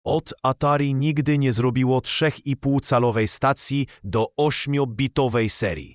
Atari nigdy nie zrobiło 3,5-calowej stacji do 8-bitowej serii.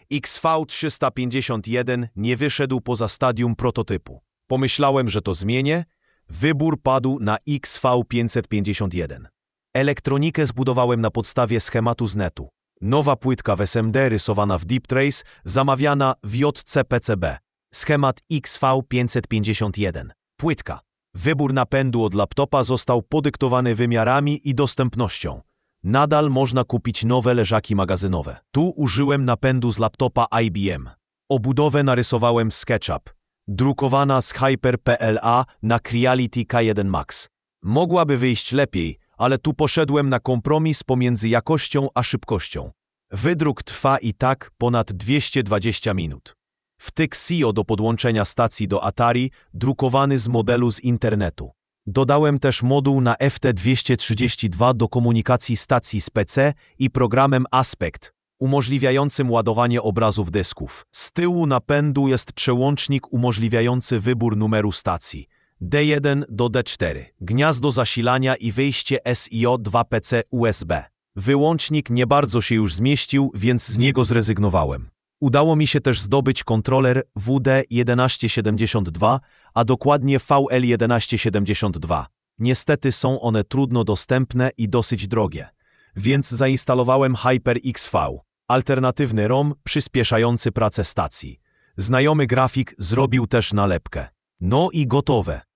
XV351 nie wyszedł poza stadium prototypu. Pomyślałem, że to zmienię. Wybór padł na XV551. Elektronikę zbudowałem na podstawie schematu z netu. Nowa płytka w SMD rysowana w Deep Trace, zamawiana w JCPCB. Schemat XV551. Płytka. Wybór napędu od laptopa został podyktowany wymiarami i dostępnością. Nadal można kupić nowe leżaki magazynowe. Tu użyłem napędu z laptopa IBM. Obudowę narysowałem w SketchUp. Drukowana z Hyper-PLA na Creality K1 Max. Mogłaby wyjść lepiej, ale tu poszedłem na kompromis pomiędzy jakością a szybkością. Wydruk trwa i tak ponad 220 minut. Wtyk SIO do podłączenia stacji do Atari, drukowany z modelu z internetu. Dodałem też moduł na FT232 do komunikacji stacji z PC i programem Aspect, umożliwiającym ładowanie obrazów dysków. Z tyłu napędu jest przełącznik umożliwiający wybór numeru stacji. D1 do D4, gniazdo zasilania i wyjście SIO 2PC USB. Wyłącznik nie bardzo się już zmieścił, więc z niego zrezygnowałem. Udało mi się też zdobyć kontroler WD1172, a dokładnie VL1172. Niestety są one trudno dostępne i dosyć drogie, więc zainstalowałem HyperXV, alternatywny ROM przyspieszający pracę stacji. Znajomy grafik zrobił też nalepkę. No i gotowe.